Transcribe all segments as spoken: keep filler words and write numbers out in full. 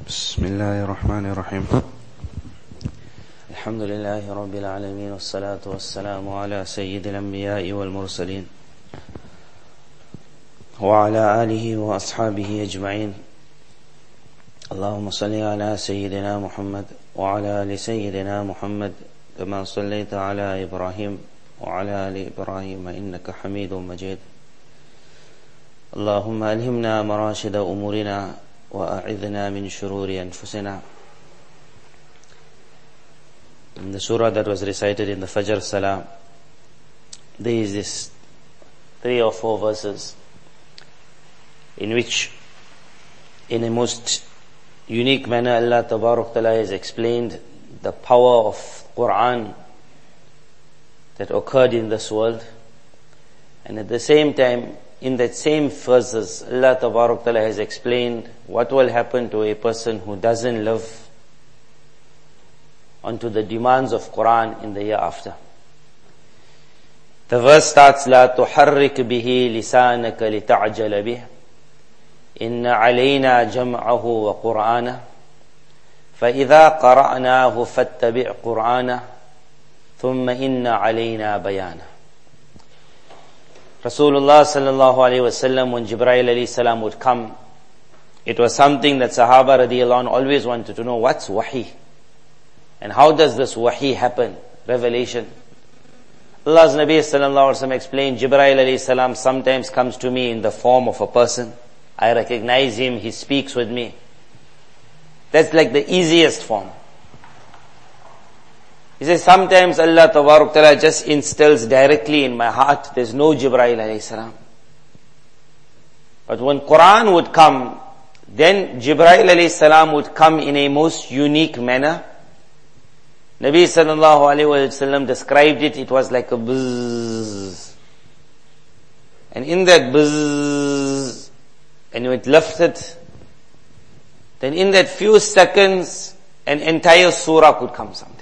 بسم الله الرحمن الرحيم الحمد لله رب العالمين والصلاة والسلام على سيد الأنبياء والمرسلين وعلى آله وأصحابه أجمعين. اللهم صل على سيدنا محمد وعلى آل سيدنا محمد كما صليت على إبراهيم وعلى آل إبراهيم إنك حميد مجيد. اللهم ألهمنا مراشد أمورنا وأعذنا من شرور أنفسنا. In the surah that was recited in the Fajr Salah, there is this three or four verses in which, in a most unique manner, Allah Tabarak Ta'ala has explained the power of Quran that occurred in this world, and at the same time, in that same verses, Allah Tabarak Ta'ala has explained what will happen to a person who doesn't live onto the demands of Quran in the year after. The verse starts, لا تحرك به لسانك لتعجل به إن علينا جمعه وقرآنه فإذا قرأناه فاتبع قرآنه ثم إن علينا بيانه. Rasulullah sallallahu alayhi wasallam, when Jibreel alayhi salam would come, it was something that Sahaba radiallahu anhu always wanted to know, what's wahi? And how does this wahi happen? Revelation. Allah's Nabi sallallahu alayhi wasallam explained, Jibreel alayhi salam sometimes comes to me in the form of a person. I recognize him, he speaks with me. That's like the easiest form. He says, sometimes Allah Tabarak Ta'ala just instills directly in my heart, there's no Jibreel alayhi salam. But when Quran would come, then Jibreel alayhi salam would come in a most unique manner. Nabi sallallahu alayhi wa sallam described it, it was like a buzz. And in that buzz, and it lifted, then in that few seconds, an entire surah could come sometimes.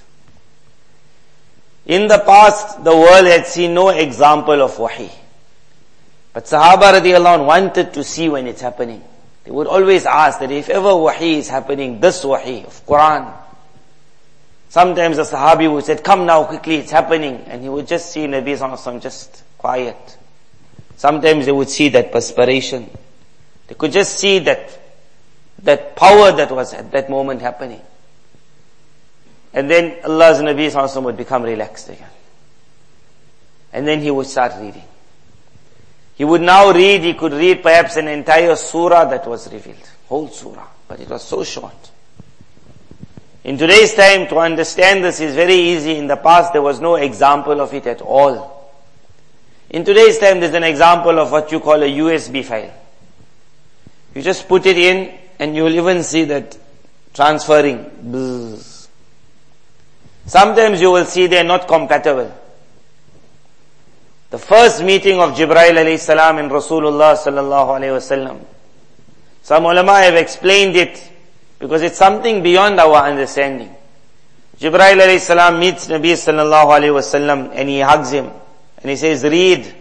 In the past, the world had seen no example of wahi. But Sahaba radiallahu anhu wanted to see when it's happening. They would always ask that if ever wahi is happening, this wahi of Quran. Sometimes the Sahabi would say, come now quickly, it's happening. And he would just see Nabi sallallahu alaihi wasallam just quiet. Sometimes they would see that perspiration. They could just see that, that power that was at that moment happening. And then Allah's Nabi sallallahu alaihi wasallam would become relaxed again. And then he would start reading. He would now read, he could read perhaps an entire surah that was revealed. Whole surah. But it was so short. In today's time, to understand this is very easy. In the past, there was no example of it at all. In today's time, there's an example of what you call a U S B file. You just put it in, and you will even see that transferring. Bzzz. Sometimes you will see they are not compatible. The first meeting of Jibreel alayhi salam and Rasulullah sallallahu alayhi wasallam. Some ulama have explained it because it's something beyond our understanding. Jibreel alayhi salam meets Nabi sallallahu alayhi wasallam and he hugs him and he says, read.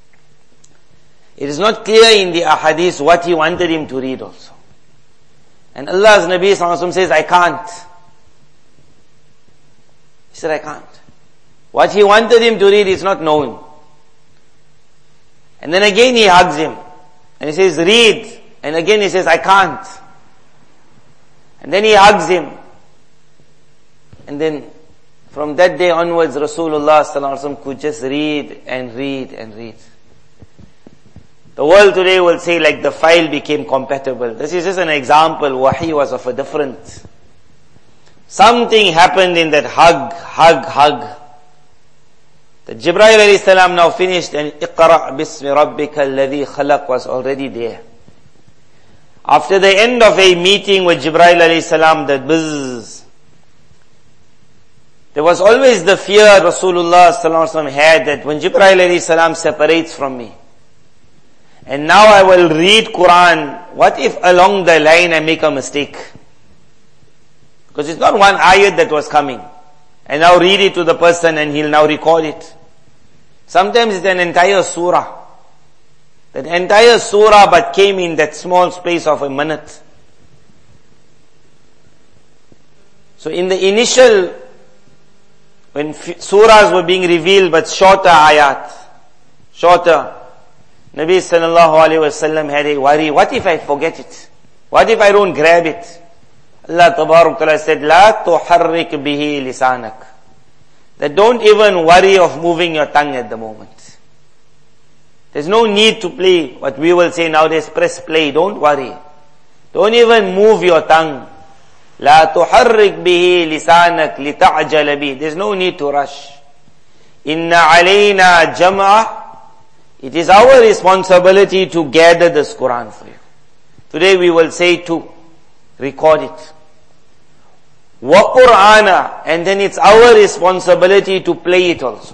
It is not clear in the ahadith what he wanted him to read also. And Allah's Nabi sallallahu alayhi wasallam says, I can't. He said, I can't. What he wanted him to read is not known. And then again he hugs him. And he says, read. And again he says, I can't. And then he hugs him. And then from that day onwards, Rasulullah sallallahu alaihi wasallam could just read and read and read. The world today will say like the file became compatible. This is just an example. Wahi was of a different. Something happened in that hug, hug, hug. The Jibreel alayhi salam now finished and Iqra' bismi rabbika alladhi khalaq was already there. After the end of a meeting with Jibreel alayhi salam, the buzz, there was always the fear Rasulullah sallallahu alaihi wasallam had that when Jibreel alayhi salam separates from me, and now I will read Quran, what if along the line I make a mistake? Because it's not one ayat that was coming. And now read it to the person and he'll now recall it. Sometimes it's an entire surah. That entire surah but came in that small space of a minute. So in the initial, when surahs were being revealed but shorter ayat, shorter, Nabi sallallahu alayhi wa sallam had a worry, what if I forget it? What if I don't grab it? Allah tabarak ta'ala said, La tuharrik bihi lisanak. That don't even worry of moving your tongue at the moment. There's no need to play, what we will say nowadays, press play, don't worry. Don't even move your tongue. La tuharrik bihi lisanak lita'jala bihi. There's no need to rush. Inna alayna jam'ah. It is our responsibility to gather this Quran for you. Today we will say to record it. Wa Qur'ana, and then it's our responsibility to play it also.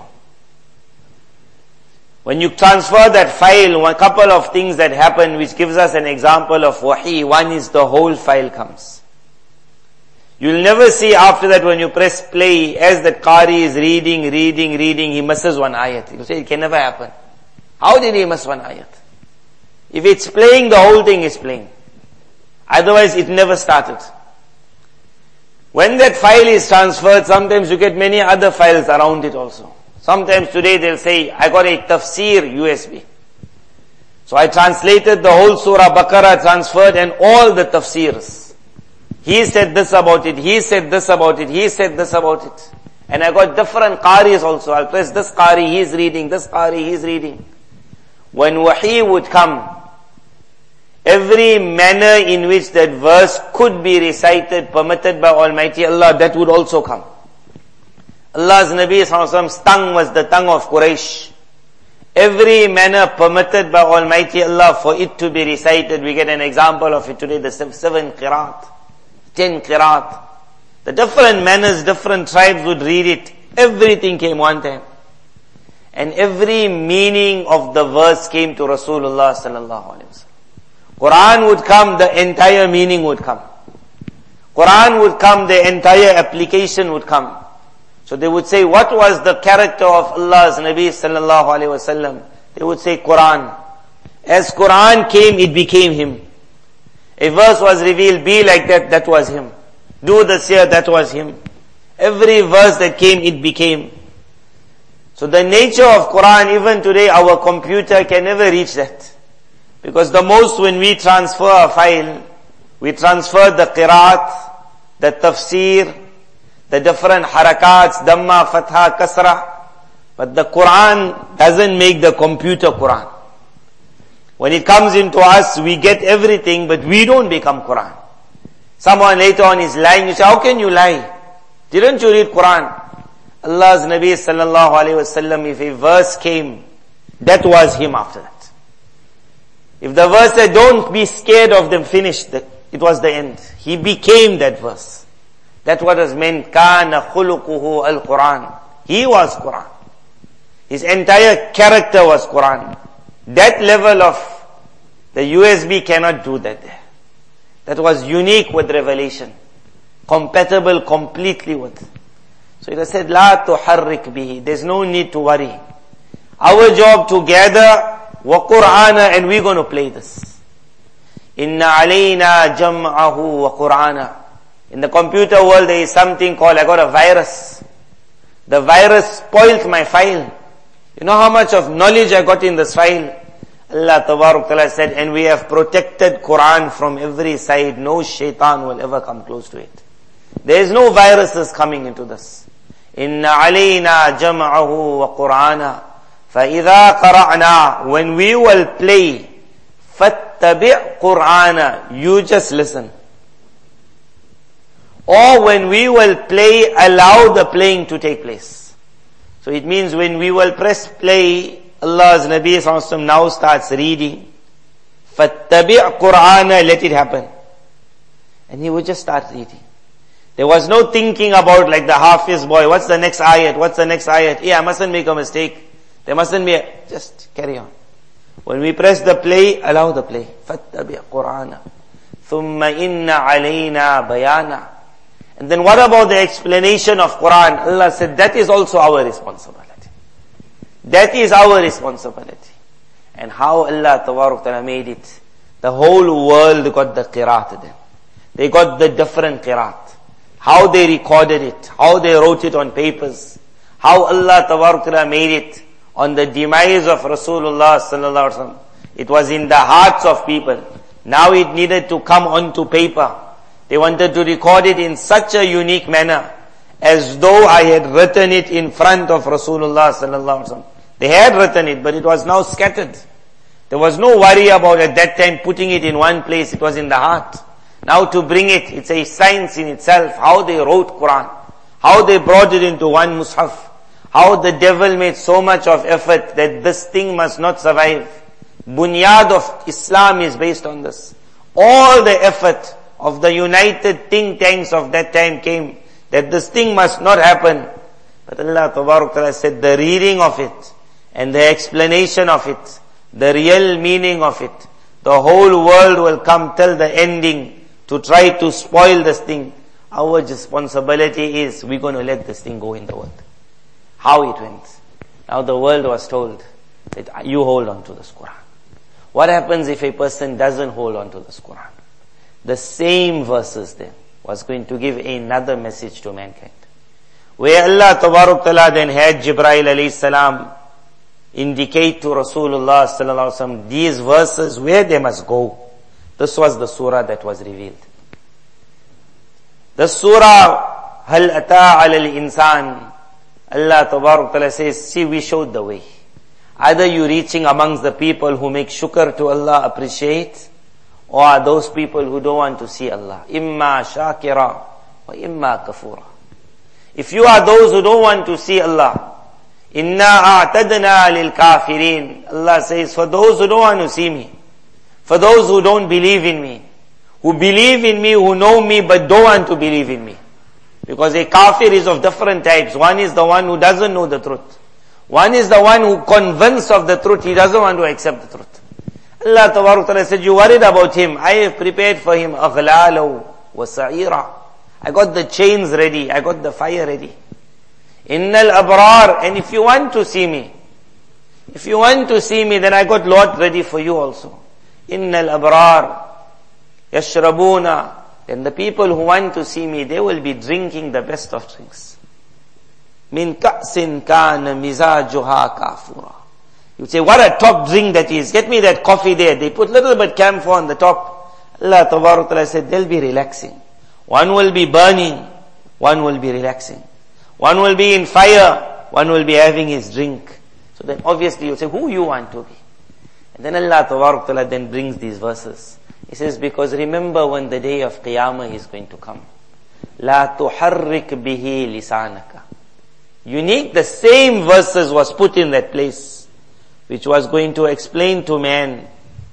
When you transfer that file, one couple of things that happen which gives us an example of wahi. One is the whole file comes. You'll never see after that when you press play, as that Qari is reading, reading, reading, he misses one ayat. You say it can never happen. How did he miss one ayat? If it's playing, the whole thing is playing. Otherwise it never started. When that file is transferred, sometimes you get many other files around it also. Sometimes today they'll say, I got a tafsir U S B. So I translated the whole Surah Baqarah, transferred, and all the tafsirs. He said this about it, he said this about it, he said this about it. And I got different qaris also. I'll press this qari, he's reading, this qari, he's reading. When wahi would come, every manner in which that verse could be recited, permitted by Almighty Allah, that would also come. Allah's Nabi sallallahu alaihi wasallam's tongue was the tongue of Quraysh. Every manner permitted by Almighty Allah for it to be recited. We get an example of it today, the seven qiraat, ten qiraat. The different manners, different tribes would read it. Everything came one time. And every meaning of the verse came to Rasulullah sallallahu alaihi wasallam. Quran would come, the entire meaning would come. Quran would come, the entire application would come. So they would say, what was the character of Allah's Nabi sallallahu alaihi wasallam? They would say Quran. As Quran came, it became him. A verse was revealed, be like that, that was him. Do this here, that was him. Every verse that came, it became. So the nature of Quran, even today, our computer can never reach that. Because the most when we transfer a file, we transfer the qiraat, the tafsir, the different harakats, dhamma, fatha, kasra. But the Quran doesn't make the computer Quran. When it comes into us, we get everything, but we don't become Quran. Someone later on is lying, you say, how can you lie? Didn't you read Quran? Allah's Nabi sallallahu alayhi wasallam, if a verse came, that was him after that. If the verse said, don't be scared of them, finished, it was the end. He became that verse. That's what was meant, kana khuluquhu al-Quran. He was Quran. His entire character was Quran. That level of the U S B cannot do that there. That was unique with revelation. Compatible completely with. So it was said, La tuharrik bihi. There's no need to worry. Our job to gather wa Qur'ana, and we're going to play this. Inna alayna jam'ahu wa Qur'ana. In the computer world there is something called, I got a virus. The virus spoilt my file. You know how much of knowledge I got in this file? Allah Tabarak Ta'ala said, and we have protected Quran from every side. No shaitan will ever come close to it. There is no viruses coming into this. Inna alayna jam'ahu wa Qur'ana. فَإِذَا قَرَعْنَا. When we will play, فَاتَّبِعْ قُرْآنَ. You just listen. Or when we will play, allow the playing to take place. So it means when we will press play, Allah's Nabi sallallahu alaihi wasallam now starts reading. فَاتَّبِعْ قُرْآنَ. Let it happen. And he would just start reading. There was no thinking about like the Hafiz boy, what's the next ayat, what's the next ayat? Yeah, I mustn't make a mistake. There mustn't be a, just carry on. When we press the play, allow the play. فَاتَّبِعْ قُرْآنَ ثُمَّ إِنَّ عَلَيْنَا بَيَانًا. And then what about the explanation of Quran? Allah said, that is also our responsibility. That is our responsibility. And how Allah Tabarak Ta'ala made it. The whole world got the qiraat then. They got the different qiraat. how they recorded it, how they wrote it on papers, how Allah Tabarak Ta'ala made it on the demise of Rasulullah Sallallahu Alaihi Wasallam. It was in the hearts of people. Now it needed to come onto paper. They wanted to record it in such a unique manner, as though I had written it in front of Rasulullah Sallallahu Alaihi Wasallam. They had written it, but it was now scattered. There was no worry about at that time putting it in one place. It was in the heart. Now to bring it, it's a science in itself, how they wrote Quran, how they brought it into one mushaf, how the devil made so much of effort that this thing must not survive. Bunyad of Islam is based on this. All the effort of the united think tanks of that time came that this thing must not happen. But Allah Tabarak Ta'ala said the reading of it and the explanation of it, the real meaning of it, the whole world will come till the ending to try to spoil this thing. Our responsibility is we're going to let this thing go in the world. How it went. Now the world was told that you hold on to this Quran. What happens if a person doesn't hold on to this Quran? The same verses then was going to give another message to mankind. Where Allah Tabarak Ta'ala then had Jibreel alayhi salam indicate to Rasulullah Sallallahu Alaihi Wasallam these verses where they must go. This was the surah that was revealed. The surah, Hal Ata Alal Insan, Allah Tabarak Ta'ala says, see, we showed the way. Either you reaching amongst the people who make shukr to Allah, appreciate, or are those people who don't want to see Allah. Imma shakira wa imma kafura. If you are those who don't want to see Allah, inna a'tadna lil kafirin. Allah says, for those who don't want to see me, for those who don't believe in me, who believe in me, who know me, but don't want to believe in me. Because a kafir is of different types. One is the one who doesn't know the truth. One is the one who convinced of the truth. He doesn't want to accept the truth. Allah Tabarak Ta'ala said, you worried about him. I have prepared for him aghlalu wa sa'ira. I got the chains ready. I got the fire ready. Innal abrar. And if you want to see me, if you want to see me, then I got lot ready for you also. Innal abrar yashrabuna. Then the people who want to see me, they will be drinking the best of drinks. Min ka'sin kana mizajuha kafura. You say, what a top drink that is. Get me that coffee there. They put little bit camphor on the top. Allah Tabarak Ta'ala said, they'll be relaxing. One will be burning. One will be relaxing. One will be in fire. One will be having his drink. So then obviously you'll say, who you want to be? And then Allah Tabarak Ta'ala then brings these verses. He says, because remember when the day of Qiyamah is going to come. La tuharrik bihi lisanaka. Unique, the same verses was put in that place, which was going to explain to man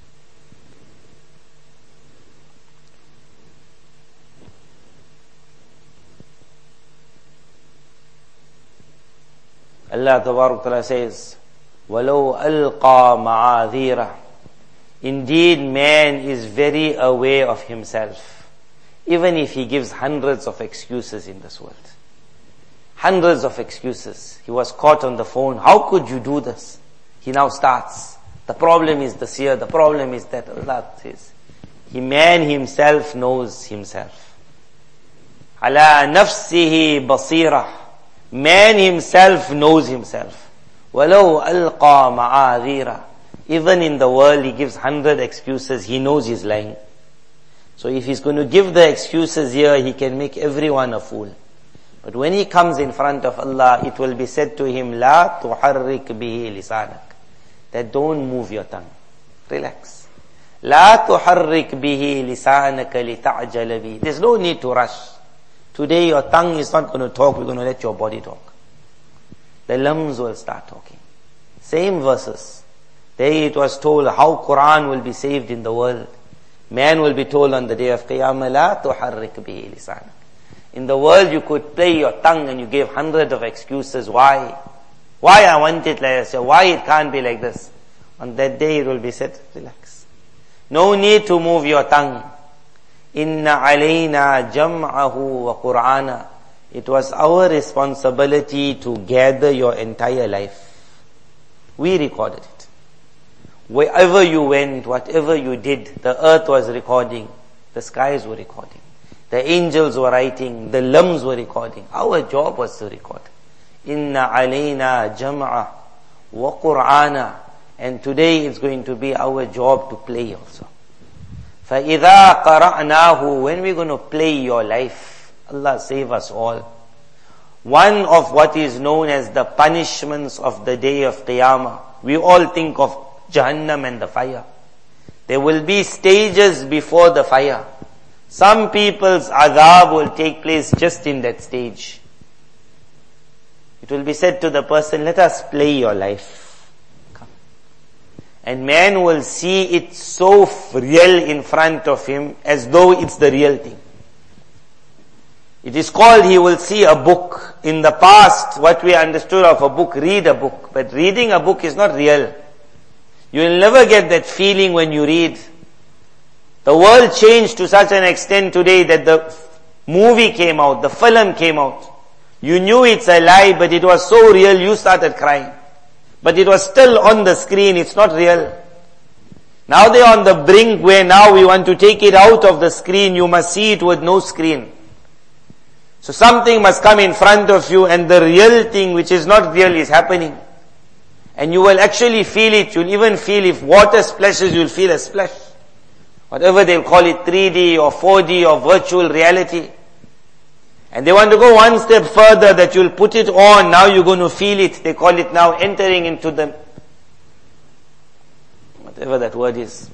Allah Tabarak Ta'ala says, وَلَوْ أَلْقَى مَعَاذِيرًا. Indeed, man is very aware of himself, even if he gives hundreds of excuses in this world. Hundreds of excuses. He was caught on the phone. How could you do this? He now starts. The problem is this here. The problem is that. Allah says, he, man himself knows himself. عَلَى نَفْسِهِ بَصِيرًا. Man himself knows himself. وَلَوْ أَلْقَى مَعَاذِيرًا. Even in the world, he gives hundred excuses. He knows he's lying. So if he's going to give the excuses here, he can make everyone a fool. But when he comes in front of Allah, it will be said to him, La tuharrik bihi lisanak. That don't move your tongue. Relax. La tuharrik bihi lisanaka lita'jala bihi. There's no need to rush. Today your tongue is not going to talk, we're going to let your body talk. The lungs will start talking. Same verses. There it was told how Quran will be saved in the world. Man will be told on the day of Qiyamah, La tuharrik bihi lisanak. In the world you could play your tongue and you gave hundreds of excuses. Why? Why I want it like this? Why it can't be like this? On that day it will be said, relax. No need to move your tongue. Inna alayna jam'ahu wa qur'ana. It was our responsibility to gather your entire life. We recorded it. Wherever you went, whatever you did, the earth was recording. The skies were recording. The angels were writing, the limbs were recording. Our job was to record. Inna alayna jam'a wa qur'ana. And today it's going to be our job to play also. فَإِذَا قَرَأْنَاهُ. When we're going to play your life, Allah save us all. One of what is known as the punishments of the day of Qiyamah. We all think of Jahannam and the fire. There will be stages before the fire. Some people's adhab will take place just in that stage. It will be said to the person, let us play your life. Come. And man will see it so real in front of him as though it's the real thing. It is called, he will see a book. In the past, what we understood of a book, read a book. But reading a book is not real. You will never get that feeling when you read. The world changed to such an extent today that the movie came out, the film came out. You knew it's a lie, but it was so real, you started crying. But it was still on the screen, it's not real. Now they are on the brink where now we want to take it out of the screen, you must see it with no screen. So something must come in front of you and the real thing which is not real is happening. And you will actually feel it, you'll even feel if water splashes, you'll feel a splash. Whatever they'll call it, three D or four D or virtual reality. And they want to go one step further that you'll put it on, now you're going to feel it. They call it now entering into the, whatever that word is,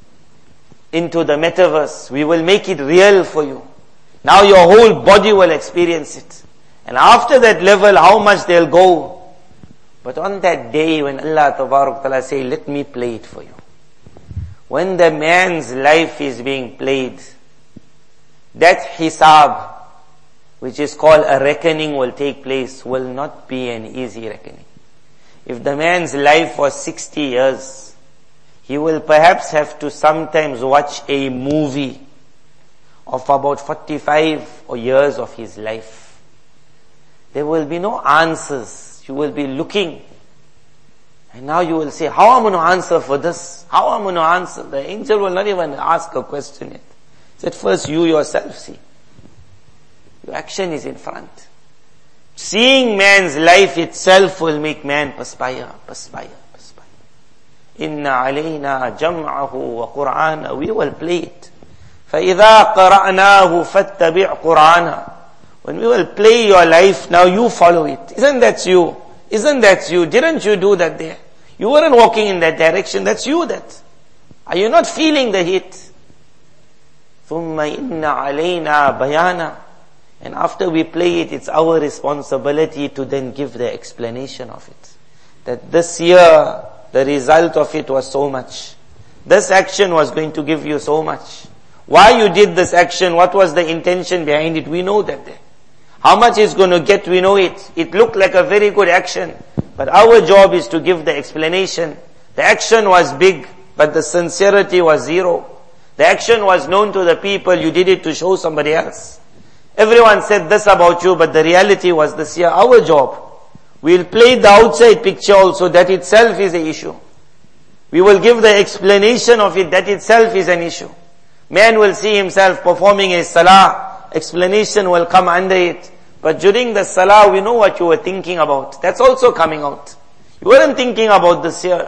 into the metaverse. We will make it real for you. Now your whole body will experience it. And after that level, how much they'll go. But on that day when Allah Tabarak Ta'ala say, let me play it for you. When the man's life is being played, that hisab, which is called a reckoning, will take place, will not be an easy reckoning. If the man's life was sixty years, he will perhaps have to sometimes watch a movie of about forty-five years of his life. There will be no answers. You will be looking. And now you will say, how am I going to answer for this? How am I going to answer? The angel will not even ask a question yet. At first you yourself see. Your action is in front. Seeing man's life itself will make man perspire, perspire, perspire. Inna alayna jam'ahu wa qur'ana. We will play it. فَإِذَا قَرَأْنَاهُ فَاتَّبِعْ قُرْآنَا. When we will play your life, now you follow it. Isn't that you? Isn't that you? Didn't you do that there? You weren't walking in that direction. That's you that. Are you not feeling the heat? ثُمَّ إِنَّ عَلَيْنَا بَيَانًا. And after we play it, it's our responsibility to then give the explanation of it. That this year, the result of it was so much. This action was going to give you so much. Why you did this action, what was the intention behind it, we know that there. How much it's going to get, we know it. It looked like a very good action. But our job is to give the explanation. The action was big, but the sincerity was zero. The action was known to the people, you did it to show somebody else. Everyone said this about you, but the reality was this year. Our job. We'll play the outside picture also, that itself is an issue. We will give the explanation of it, that itself is an issue. Man will see himself performing a salah, explanation will come under it. But during the salah, we know what you were thinking about. That's also coming out. You weren't thinking about this year.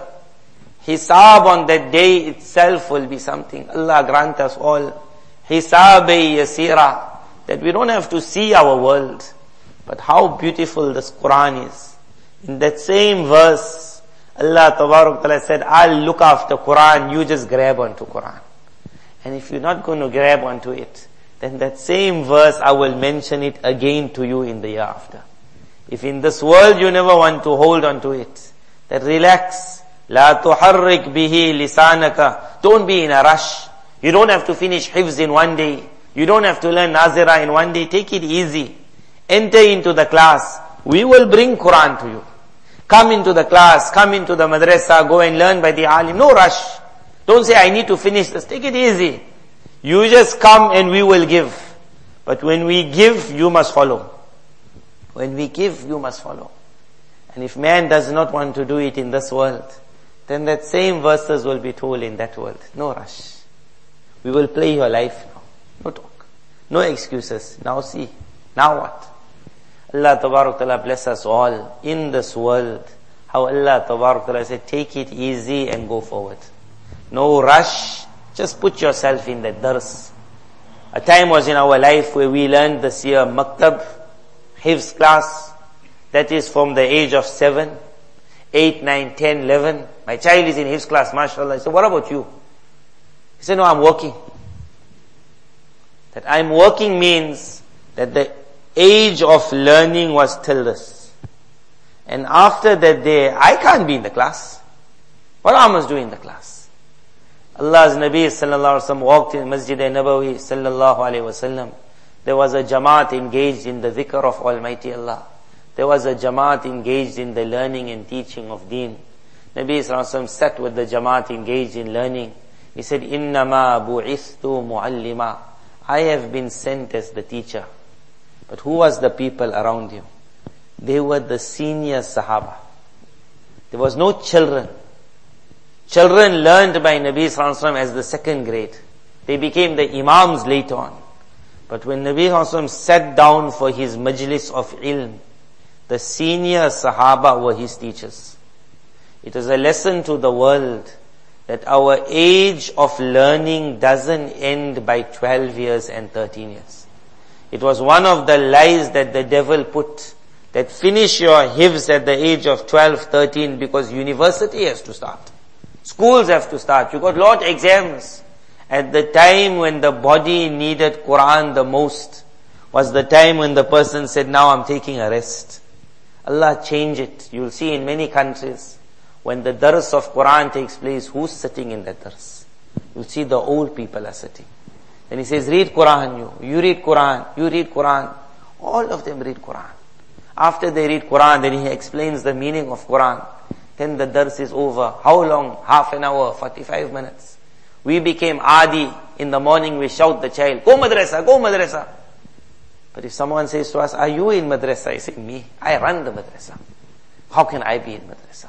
Hisab on that day itself will be something. Allah grant us all hisab-e yasira, that we don't have to see our world. But how beautiful this Quran is. In that same verse, Allah Tabarak Ta'ala said, I'll look after Quran, you just grab onto Quran. And if you're not going to grab onto it, then that same verse, I will mention it again to you in the year after. If in this world you never want to hold onto it, then relax. La tuharrik bihi lisanaka. Don't be in a rush. You don't have to finish hifz in one day. You don't have to learn nazira in one day. Take it easy. Enter into the class. We will bring Quran to you. Come into the class, come into the madrasa, go and learn by the alim. No rush. Don't say, I need to finish this. Take it easy. You just come and we will give. But when we give, you must follow. When we give, you must follow. And if man does not want to do it in this world, then that same verses will be told in that world. No rush. We will play your life now. No talk. No excuses. Now see. Now what? Allah Tabarak Ta'ala bless us all in this world. How Allah Tabarak Ta'ala said, take it easy and go forward. No rush. Just put yourself in the dars. A time was in our life where we learned this year maktab, hifz class. That is from the age of seven, eight, nine, ten, eleven. My child is in hifz class, mashallah. I said, what about you? He said, no, I'm working. That I'm working means that the age of learning was till this. And after that day, I can't be in the class. What I must do in the class? Allah's Nabi sallallahu alaihi wasallam walked in Masjid Nabawi sallallahu alaihi wasallam. There was a Jamaat engaged in the dhikr of Almighty Allah. There was a Jamaat engaged in the learning and teaching of Deen. Nabi sallallahu alaihi wasallam sat with the Jamaat engaged in learning. He said, "Innama bu'ithtu mu'allima." I have been sent as the teacher. But who was the people around him? They were the senior Sahaba. There was no children. Children learned by Nabi sallallahu alaihi wasallam as the second grade. They became the imams later on. But when Nabi sallallahu alaihi wasallam sat down for his majlis of ilm, the senior Sahaba were his teachers. It is a lesson to the world that our age of learning doesn't end by twelve years and thirteen years. It was one of the lies that the devil put, that finish your hifz at the age of twelve, thirteen, because university has to start. Schools have to start. You got lot of exams. At the time when the body needed Quran the most was the time when the person said, now I'm taking a rest. Allah change it. You'll see in many countries, when the dars of Quran takes place, who's sitting in that dars? You'll see the old people are sitting. Then he says, read Quran, you. You read Quran. You read Quran. All of them read Quran. After they read Quran, then he explains the meaning of Quran. Then the dars is over. How long? Half an hour, forty-five minutes. We became adi. In the morning we shout the child, go madrasa, go madrasa. But if someone says to us, are you in madrasa? I say, me. I run the madrasa. How can I be in madrasa?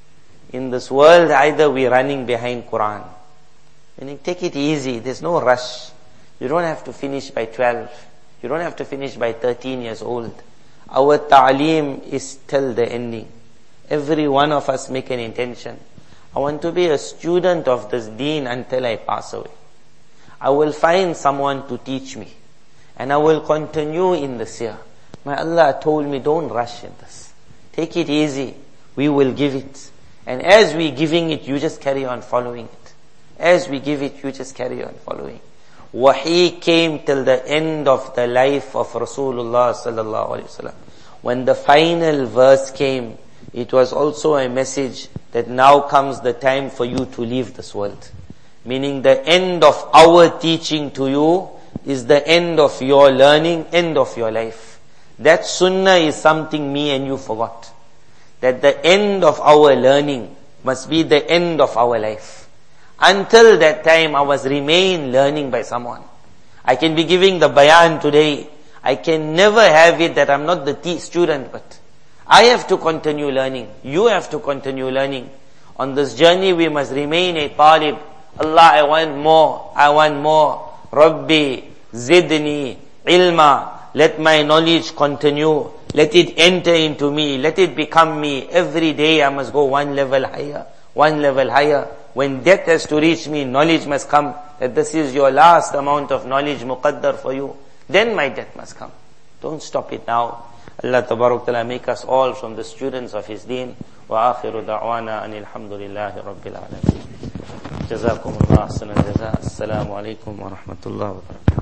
In this world, either we're running behind Quran. Meaning, take it easy. There's no rush. You don't have to finish by twelve. You don't have to finish by thirteen years old. Our ta'aleem is till the ending. Every one of us make an intention. I want to be a student of this deen until I pass away. I will find someone to teach me. And I will continue in this year. My Allah told me, don't rush in this. Take it easy. We will give it. And as we giving it, you just carry on following it. As we give it, you just carry on following. Wahi came till the end of the life of Rasulullah sallallahu alaihi wasallam. When the final verse came, it was also a message that now comes the time for you to leave this world. Meaning the end of our teaching to you is the end of your learning, end of your life. That sunnah is something me and you forgot. That the end of our learning must be the end of our life. Until that time, I was remain learning by someone. I can be giving the bayan today. I can never have it that I'm not the t- student, but I have to continue learning. You have to continue learning. On this journey, we must remain a talib. Allah, I want more. I want more. Rabbi, zidni, ilma. Let my knowledge continue. Let it enter into me. Let it become me. Every day I must go one level higher. One level higher. When death has to reach me, knowledge must come. That this is your last amount of knowledge muqaddar for you. Then my death must come. Don't stop it now. Allah Tabarak Ta'ala make us all from the students of His deen. Wa akhiru da'wana anil hamdulillahi rabbil alamin. Jazakumullah ahsanal jaza. Assalamu alaikum wa rahmatullahi wa barakatuh.